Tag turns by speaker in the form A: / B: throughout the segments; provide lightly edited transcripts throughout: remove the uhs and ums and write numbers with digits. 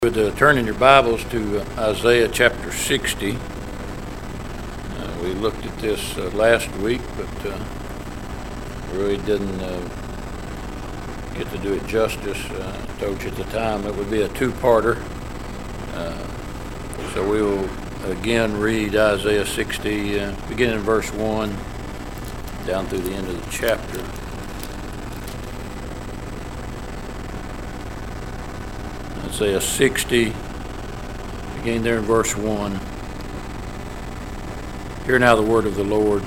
A: Turn in your Bibles to Isaiah chapter 60. We looked at this last week, but really didn't get to do it justice. I told you at the time it would be a two-parter. So we will again read Isaiah 60, beginning in verse 1, down through the end of the chapter. Isaiah 60, beginning there in verse 1. Hear now the word of the Lord.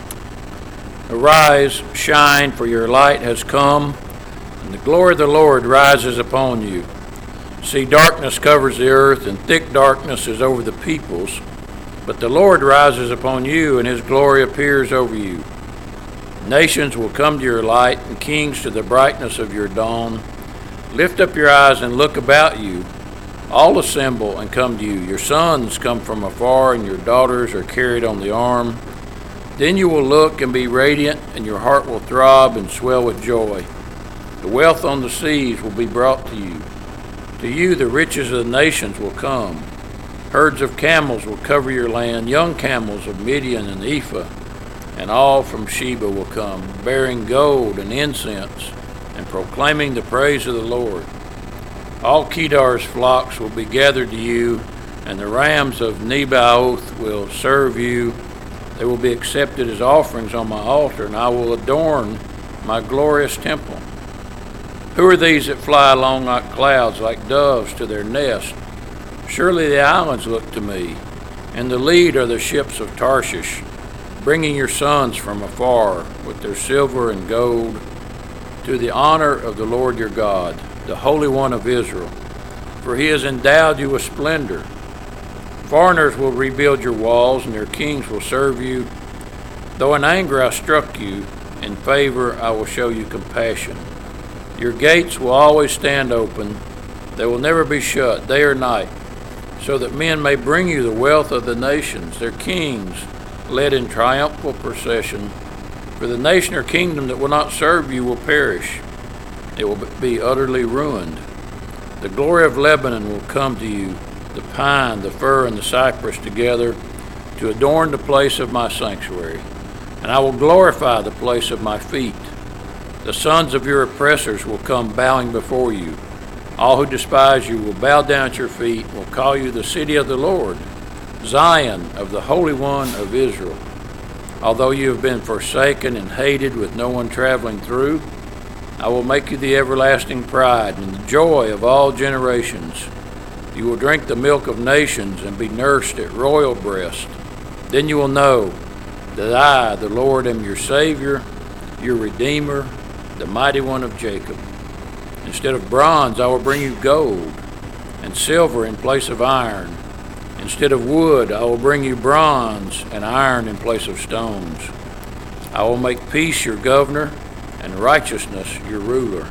A: Arise, shine, for your light has come, and the glory of the Lord rises upon you. See, darkness covers the earth, and thick darkness is over the peoples. But the Lord rises upon you, and his glory appears over you. Nations will come to your light, and kings to the brightness of your dawn. Lift up your eyes and look about you. All assemble and come to you. Your sons come from afar, and your daughters are carried on the arm. Then you will look and be radiant, and your heart will throb and swell with joy. The wealth on the seas will be brought to you. To you the riches of the nations will come. Herds of camels will cover your land, young camels of Midian and Ephah, and all from Sheba will come, bearing gold and incense, and proclaiming the praise of the Lord. All Kedar's flocks will be gathered to you, and the rams of Nebaioth will serve you. They will be accepted as offerings on my altar, and I will adorn my glorious temple. Who are these that fly along like clouds, like doves to their nest? Surely the islands look to me, and the lead are the ships of Tarshish, bringing your sons from afar with their silver and gold, to the honor of the Lord your God, the Holy One of Israel. For he has endowed you with splendor. Foreigners will rebuild your walls, and your kings will serve you. Though in anger I struck you, in favor I will show you compassion. Your gates will always stand open. They will never be shut, day or night, so that men may bring you the wealth of the nations, their kings led in triumphal procession. For the nation or kingdom that will not serve you will perish. It will be utterly ruined. The glory of Lebanon will come to you, the pine, the fir, and the cypress together, to adorn the place of my sanctuary. And I will glorify the place of my feet. The sons of your oppressors will come bowing before you. All who despise you will bow down at your feet, and will call you the city of the Lord, Zion of the Holy One of Israel. Although you have been forsaken and hated with no one traveling through, I will make you the everlasting pride and the joy of all generations. You will drink the milk of nations and be nursed at royal breast. Then you will know that I, the Lord, am your Savior, your Redeemer, the Mighty One of Jacob. Instead of bronze, I will bring you gold, and silver in place of iron. Instead of wood, I will bring you bronze and iron in place of stones. I will make peace your governor and righteousness your ruler.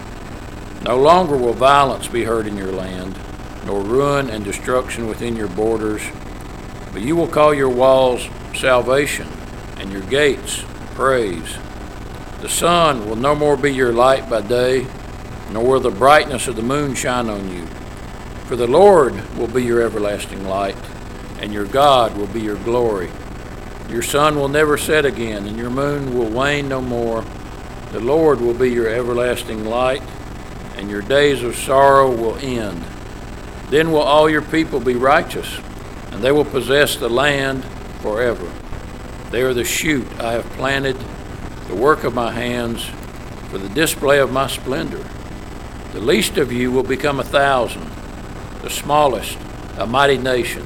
A: No longer will violence be heard in your land, nor ruin and destruction within your borders. But you will call your walls salvation and your gates praise. The sun will no more be your light by day, nor will the brightness of the moon shine on you. For the Lord will be your everlasting light, and your God will be your glory. Your sun will never set again, and your moon will wane no more. The Lord will be your everlasting light, and your days of sorrow will end. Then will all your people be righteous, and they will possess the land forever. They are the shoot I have planted, the work of my hands, for the display of my splendor. The least of you will become 1,000, the smallest a mighty nation.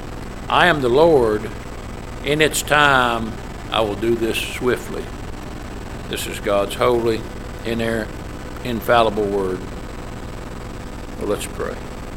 A: I am the Lord. In its time, I will do this swiftly. This is God's holy, inerrant, infallible word. Well, let's pray.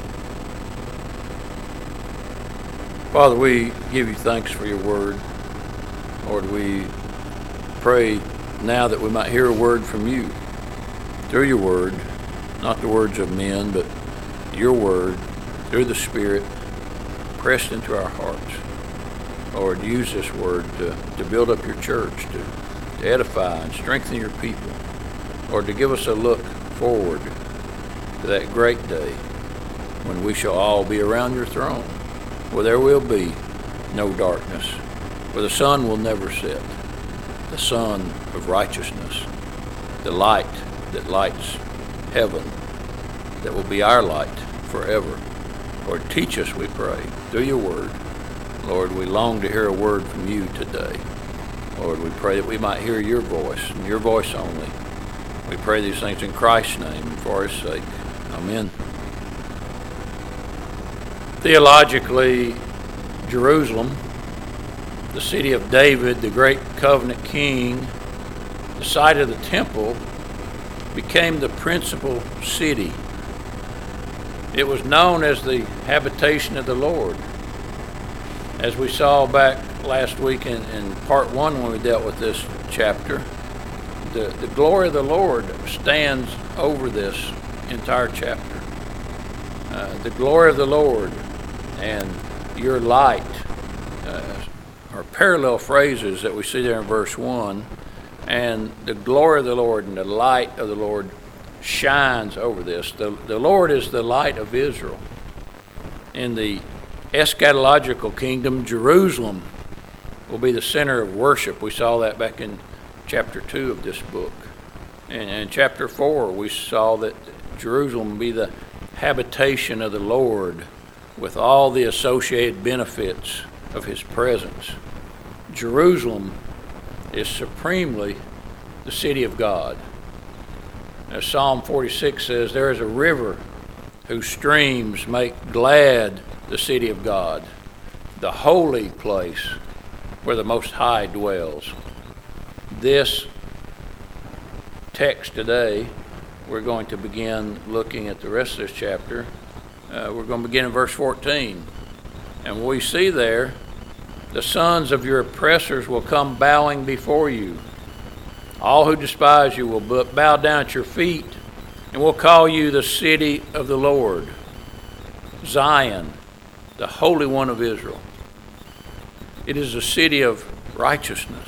A: Father, we give you thanks for your word. Lord, we pray now that we might hear a word from you through your word, not the words of men, but your word through the Spirit pressed into our hearts. Lord, use this word to build up your church, to edify and strengthen your people. Lord, to give us a look forward to that great day when we shall all be around your throne, where there will be no darkness, where the sun will never set, the sun of righteousness, the light that lights heaven, that will be our light forever. Lord, teach us, we pray, through your word. Lord, we long to hear a word from you today. Lord, we pray that we might hear your voice, and your voice only. We pray these things in Christ's name and for his sake. Amen. Theologically, Jerusalem, the city of David, the great covenant king, the site of the temple, became the principal city. It was known as the habitation of the Lord. As we saw back last week in part 1 when we dealt with this chapter, the glory of the Lord stands over this entire chapter. The glory of the Lord and your light are parallel phrases that we see there in verse 1. And the glory of the Lord and the light of the Lord shines over this. The Lord is the light of Israel. In the eschatological kingdom, Jerusalem will be the center of worship. We saw that back in chapter 2 of this book. And in chapter 4, we saw that Jerusalem will be the habitation of the Lord with all the associated benefits of his presence. Jerusalem is supremely the city of God. As Psalm 46 says, there is a river whose streams make glad the city of God, the holy place where the Most High dwells. This text today, we're going to begin looking at the rest of this chapter. We're going to begin in verse 14. And we see there, the sons of your oppressors will come bowing before you. All who despise you will bow down at your feet, and will call you the city of the Lord, Zion, the Holy One of Israel. It is a city of righteousness.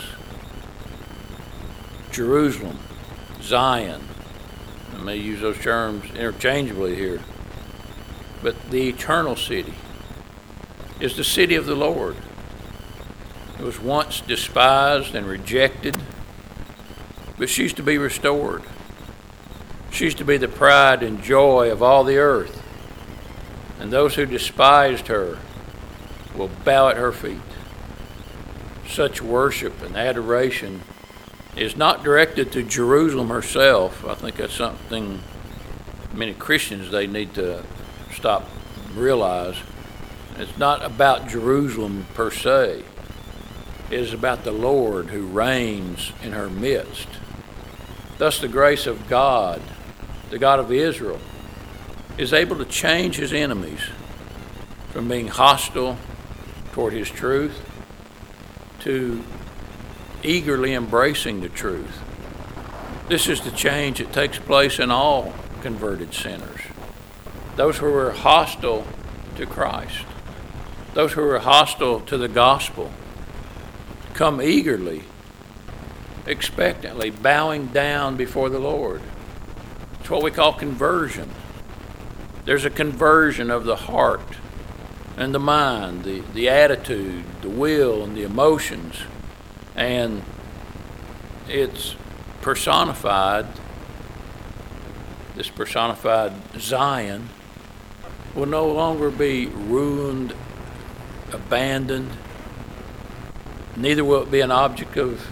A: Jerusalem, Zion. I may use those terms interchangeably here. But the eternal city is the city of the Lord. It was once despised and rejected, but she's to be restored. She's to be the pride and joy of all the earth. And those who despised her will bow at her feet. Such worship and adoration is not directed to Jerusalem herself. I think that's something many Christians, they need to stop and realize. It's not about Jerusalem per se. It is about the Lord who reigns in her midst. Thus the grace of God, the God of Israel, is able to change his enemies from being hostile toward his truth to eagerly embracing the truth. This is the change that takes place in all converted sinners. Those who are hostile to Christ, those who are hostile to the gospel, come eagerly, expectantly, bowing down before the Lord. It's what we call conversion. There's a conversion of the heart and the mind, the attitude, the will, and the emotions. And it's personified, this personified Zion will no longer be ruined, abandoned. Neither will it be an object of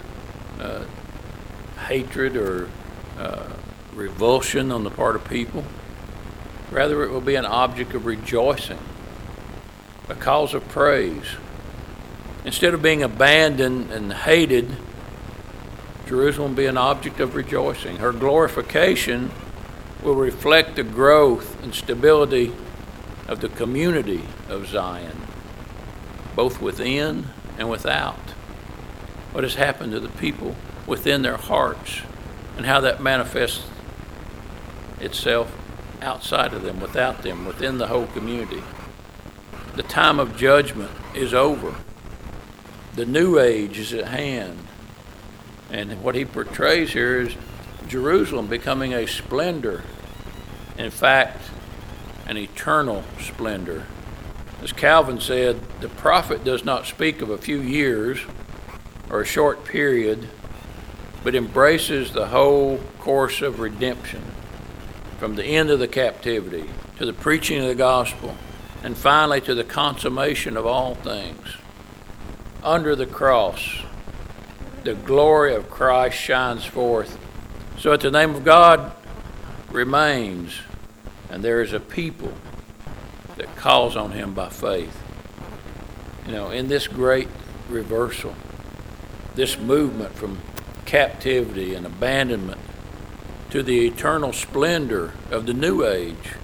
A: hatred or revulsion on the part of people. Rather, it will be an object of rejoicing, a cause of praise. Instead of being abandoned and hated, Jerusalem will be an object of rejoicing. Her glorification will reflect the growth and stability of the community of Zion, both within and without. What has happened to the people within their hearts and how that manifests itself outside of them, without them, within the whole community. The time of judgment is over. The new age is at hand. And what he portrays here is Jerusalem becoming a splendor. In fact, and eternal splendor. As Calvin said, the prophet does not speak of a few years or a short period, but embraces the whole course of redemption, from the end of the captivity to the preaching of the gospel, and finally to the consummation of all things. Under the cross, the glory of Christ shines forth, so that the name of God remains, and there is a people that calls on him by faith. In this great reversal, this movement from captivity and abandonment to the eternal splendor of the new age,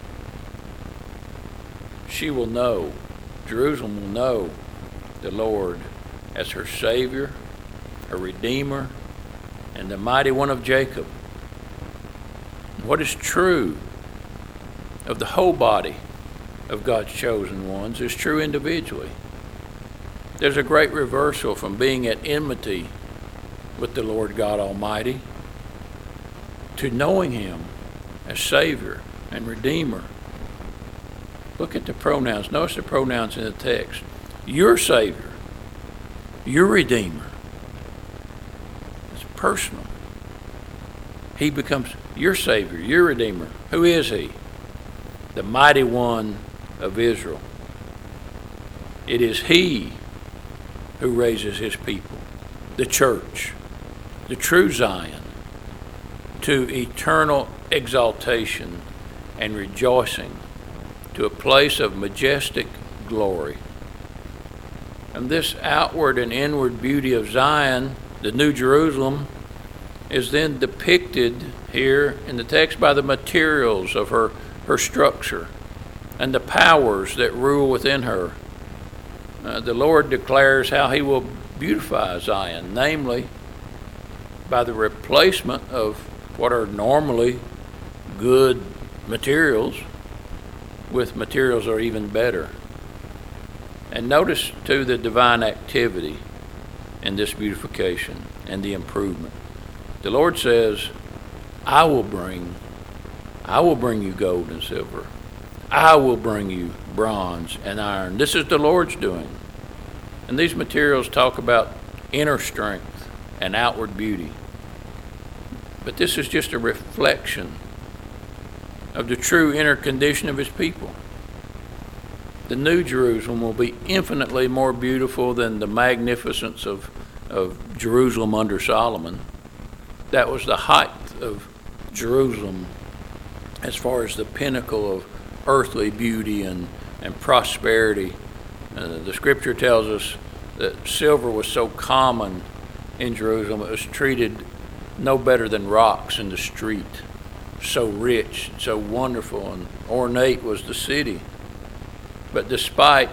A: she will know, Jerusalem will know the Lord as her Savior, her Redeemer, and the mighty one of Jacob. What is true of the whole body of God's chosen ones is true individually. There's a great reversal from being at enmity with the Lord God Almighty to knowing him as Savior and Redeemer. Look at the pronouns. Notice the pronouns in the text. Your Savior, your Redeemer. It's personal. He becomes your Savior, your Redeemer. Who is he? The mighty one of Israel. It is he who raises his people, the church, the true Zion, to eternal exaltation and rejoicing, to a place of majestic glory. And this outward and inward beauty of Zion, the New Jerusalem, is then depicted here in the text by the materials of her structure and the powers that rule within her. The Lord declares how he will beautify Zion, namely by the replacement of what are normally good materials with materials that are even better. And notice too the divine activity in this beautification and the improvement. The Lord says, I will bring you gold and silver. I will bring you bronze and iron. This is the Lord's doing. And these materials talk about inner strength and outward beauty. But this is just a reflection of the true inner condition of his people. The New Jerusalem will be infinitely more beautiful than the magnificence of Jerusalem under Solomon. That was the height of Jerusalem as far as the pinnacle of earthly beauty and prosperity. The scripture tells us that silver was so common in Jerusalem, it was treated no better than rocks in the street. So rich, so wonderful, and ornate was the city. But despite,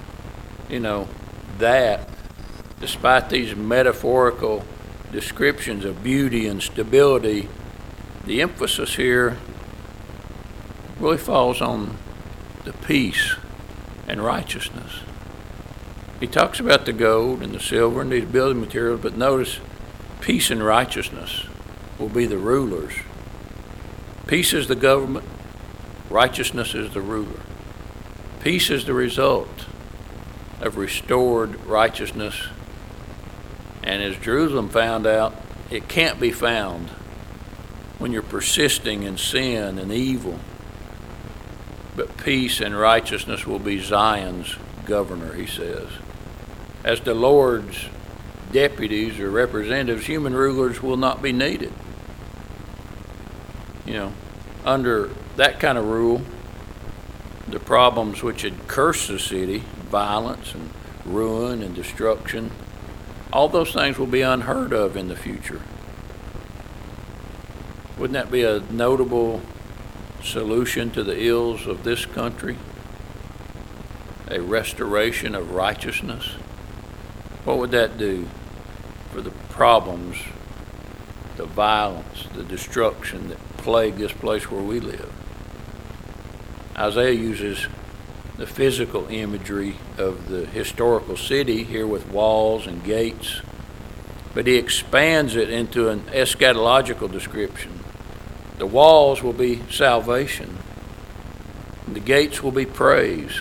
A: despite these metaphorical descriptions of beauty and stability, the emphasis here really falls on the peace and righteousness. He talks about the gold and the silver and these building materials, but notice peace and righteousness will be the rulers. Peace is the government, righteousness is the ruler. Peace is the result of restored righteousness. And as Jerusalem found out, it can't be found when you're persisting in sin and evil. But peace and righteousness will be Zion's governor, he says. As the Lord's deputies or representatives, human rulers will not be needed. Under that kind of rule, the problems which had cursed the city, violence and ruin and destruction, all those things will be unheard of in the future. Wouldn't that be a notable solution to the ills of this country? A restoration of righteousness? What would that do for the problems, the violence, the destruction that plague this place where we live? Isaiah uses the physical imagery of the historical city here with walls and gates, but he expands it into an eschatological description. The walls will be salvation. and the gates will be praised.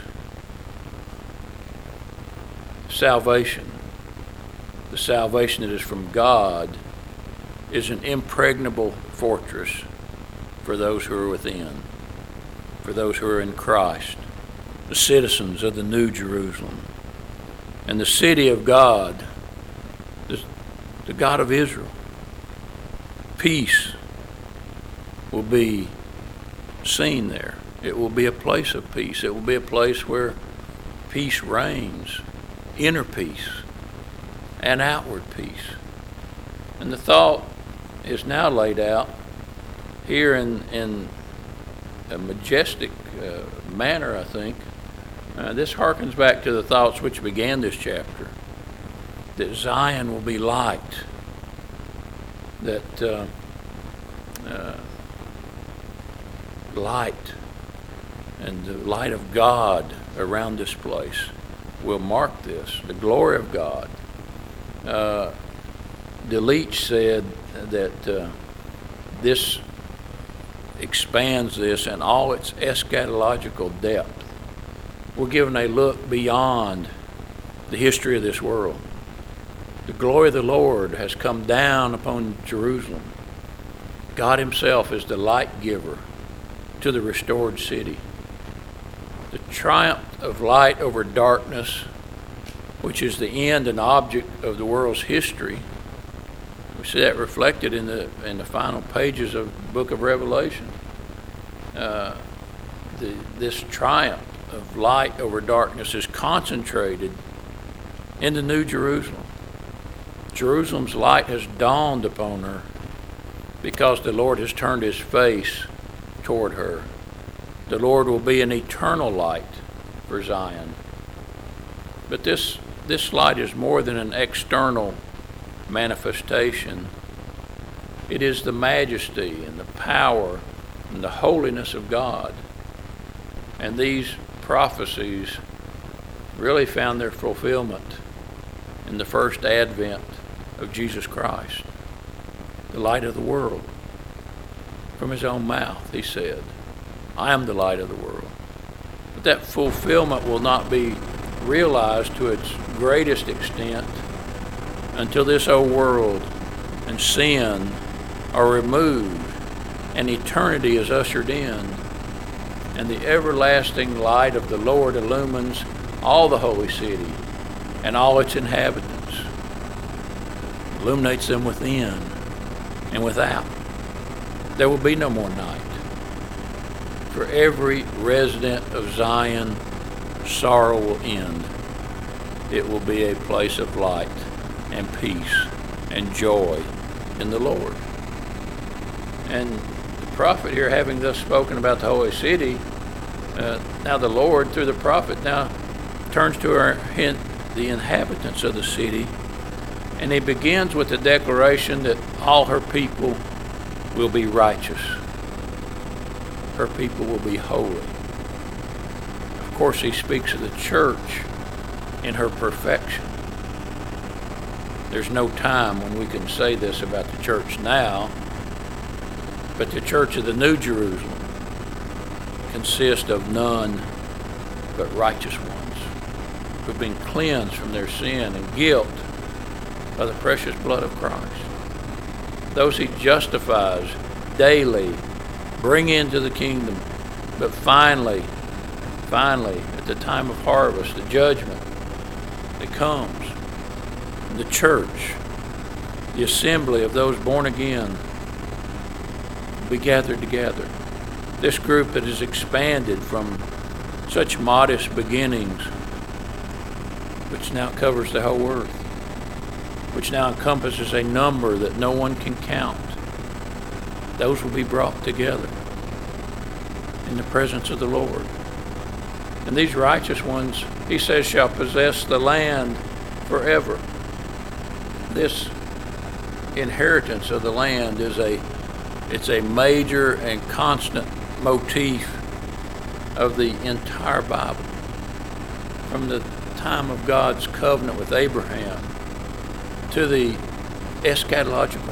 A: Salvation, the salvation that is from God, is an impregnable fortress for those who are within, for those who are in Christ, the citizens of the New Jerusalem. And the city of God, the God of Israel, peace will be seen there. It will be a place of peace. It will be a place where peace reigns, inner peace and outward peace. And the thought is now laid out here in a majestic manner, I think. This harkens back to the thoughts which began this chapter, that Zion will be light, that light and the light of God around this place will mark this, the glory of God. DeLeach said that this expands this in all its eschatological depth. We're given a look beyond the history of this world. The glory of the Lord has come down upon Jerusalem. God himself is the light giver to the restored city. The triumph of light over darkness, which is the end and object of the world's history. We see that reflected in the final pages of the book of Revelation. This triumph of light over darkness is concentrated in the New Jerusalem. Jerusalem's light has dawned upon her because the Lord has turned his face toward her. The Lord will be an eternal light for Zion. But this light is more than an external manifestation. It is the majesty and the power and the holiness of God. And these prophecies really found their fulfillment in the first advent of Jesus Christ, the light of the world. From his own mouth, he said, I am the light of the world. But that fulfillment will not be realized to its greatest extent until this old world and sin are removed and eternity is ushered in, and the everlasting light of the Lord illumines all the holy city and all its inhabitants, illuminates them within and without. There will be no more night. For every resident of Zion, sorrow will end. It will be a place of light and peace and joy in the Lord. And the prophet here, having thus spoken about the holy city, now the Lord, through the prophet, now turns to the inhabitants of the city, and he begins with the declaration that all her people will be righteous. Her people will be holy. Of course, he speaks of the church in her perfection. There's no time when we can say this about the church now, but the church of the New Jerusalem consists of none but righteous ones who've been cleansed from their sin and guilt by the precious blood of Christ. Those he justifies daily, bring into the kingdom, but finally, at the time of harvest, the judgment that comes, the church, the assembly of those born again, will be gathered together. This group that has expanded from such modest beginnings, which now covers the whole earth, which now encompasses a number that no one can count, those will be brought together in the presence of the Lord. And these righteous ones, he says, shall possess the land forever. This inheritance of the land is a major and constant motif of the entire Bible. From the time of God's covenant with Abraham to the eschatological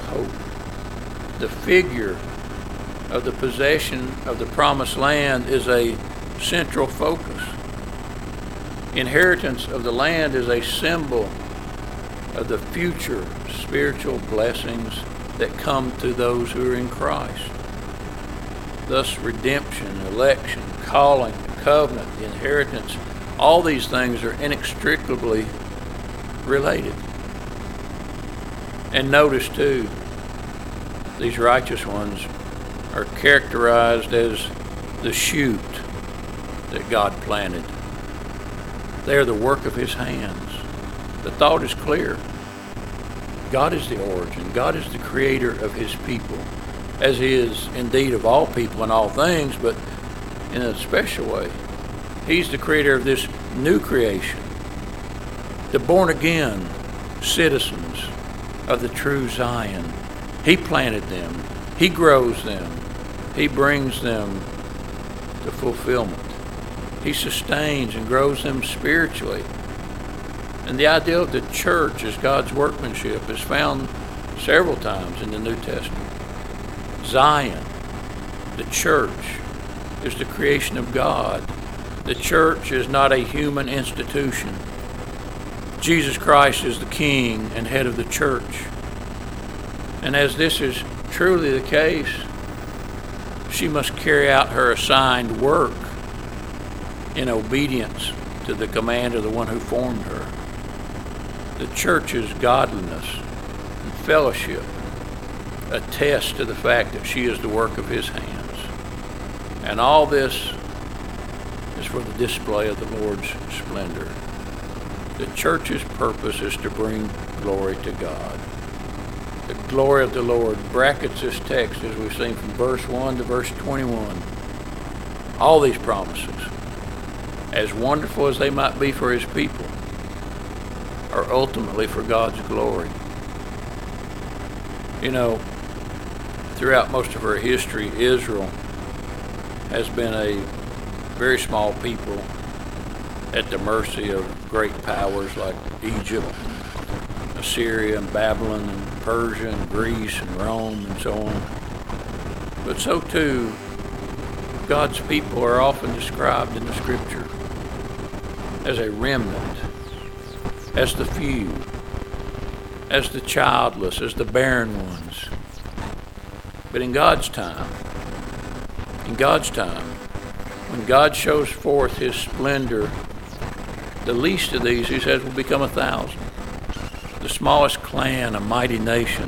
A: hope, the figure of the possession of the promised land is a central focus. Inheritance of the land is a symbol of the future spiritual blessings that come to those who are in Christ. Thus, redemption, election, calling, covenant, inheritance, all these things are inextricably related. And notice too, these righteous ones are characterized as the shoot that God planted. They are the work of His hands. The thought is clear. God is the origin. God is the creator of His people, as He is indeed of all people and all things, but in a special way. He's the creator of this new creation, the born-again citizens of the true Zion. He planted them. He grows them. He brings them to fulfillment. He sustains and grows them spiritually. And the idea of the church as God's workmanship is found several times in the New Testament. Zion, the church, is the creation of God. The church is not a human institution. Jesus Christ is the King and head of the church. And as this is truly the case, she must carry out her assigned work in obedience to the command of the one who formed her. The church's godliness and fellowship attest to the fact that she is the work of His hands. And all this is for the display of the Lord's splendor. The church's purpose is to bring glory to God. The glory of the Lord brackets this text, as we've seen from verse 1 to verse 21. All these promises, as wonderful as they might be for His people, are ultimately for God's glory. You know, throughout most of our history, Israel has been a very small people at the mercy of great powers like Egypt, Assyria, and Babylon, and Persia, and Greece, and Rome, and so on. But so too, God's people are often described in the Scripture as a remnant, as the few, as the childless, as the barren ones. But in God's time, when God shows forth His splendor, the least of these, He says, will become 1,000. The smallest clan, a mighty nation.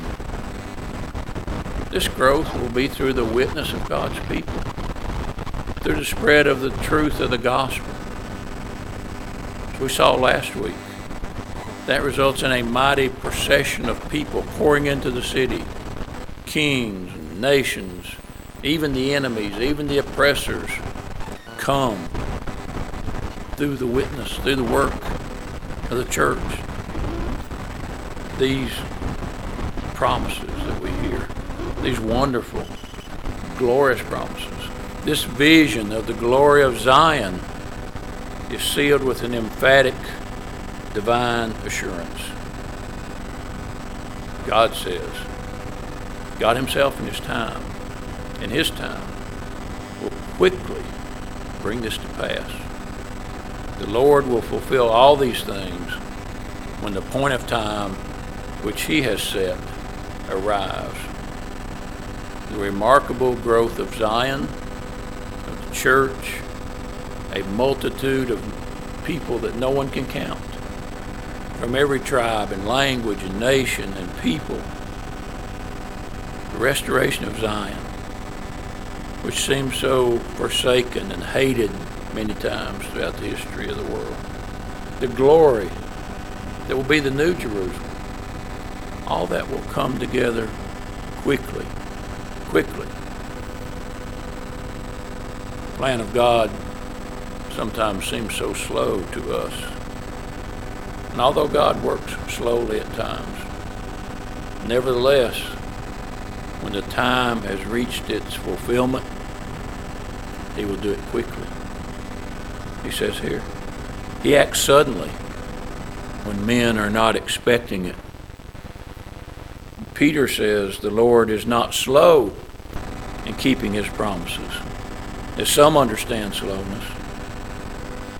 A: This growth will be through the witness of God's people, through the spread of the truth of the gospel. As we saw last week, that results in a mighty procession of people pouring into the city. Kings, nations, even the enemies, even the oppressors come through the witness, through the work of the church. These promises that we hear, these wonderful, glorious promises, this vision of the glory of Zion is sealed with an emphatic divine assurance. God says, God Himself in His time, will quickly bring this to pass. The Lord will fulfill all these things when the point of time which He has set arrives. The remarkable growth of Zion, of the church, a multitude of people that no one can count, from every tribe and language and nation and people. The restoration of Zion, which seems so forsaken and hated many times throughout the history of the world. The glory that will be the New Jerusalem. All that will come together quickly. The plan of God sometimes seems so slow to us. And although God works slowly at times, nevertheless, when the time has reached its fulfillment, He will do it quickly. He says here, He acts suddenly when men are not expecting it. Peter says the Lord is not slow in keeping His promises, as some understand slowness.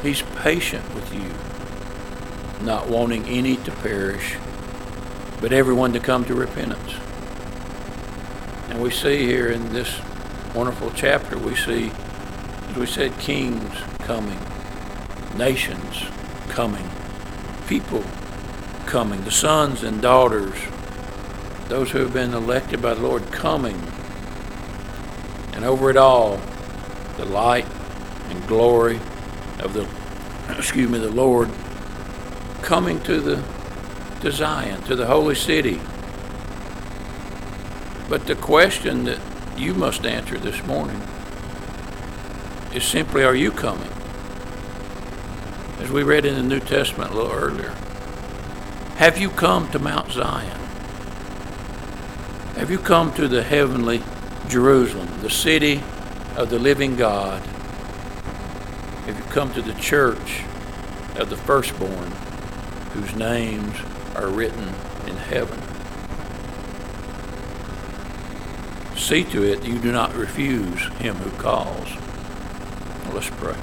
A: He's patient with you, not wanting any to perish, but everyone to come to repentance. And we see here in this wonderful chapter, we see, as we said, kings coming, nations coming, people coming, the sons and daughters, those who have been elected by the Lord coming. And over it all, the light and glory of the Lord coming to Zion, to the holy city. But the question that you must answer this morning is simply, are you coming? As we read in the New Testament a little earlier, have you come to Mount Zion? Have you come to the heavenly Jerusalem, the city of the living God? Have you come to the church of the firstborn, whose names are written in heaven? See to it that you do not refuse him who calls. Well, let's pray.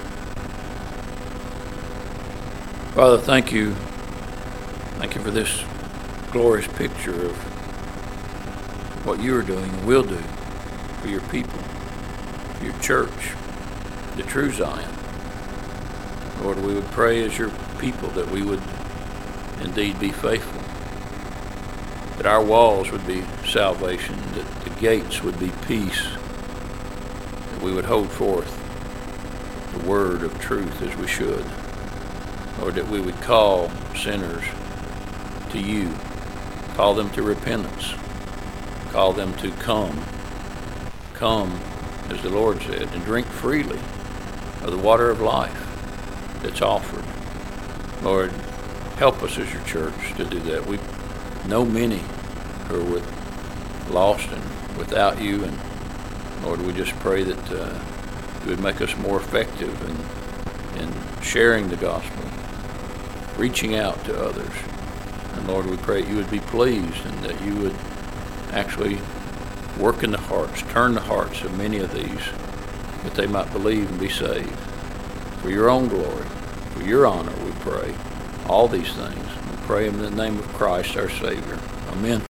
A: Father, thank you. Thank you for this glorious picture of what you are doing and will do for your people, for your church, the true Zion. Lord, we would pray as your people that we would indeed be faithful, that our walls would be salvation, that the gates would be peace, that we would hold forth the word of truth as we should. Lord, that we would call sinners to you, call them to repentance, call them to come, as the Lord said, and drink freely of the water of life that's offered. Lord, help us as your church to do that. We know many who are lost and without you, and Lord, we just pray that you would make us more effective in sharing the gospel, reaching out to others. And Lord, we pray that you would be pleased and that you would actually work in the hearts, turn the hearts of many of these, that they might believe and be saved. For your own glory, for your honor, we pray all these things. We pray in the name of Christ our Savior. Amen.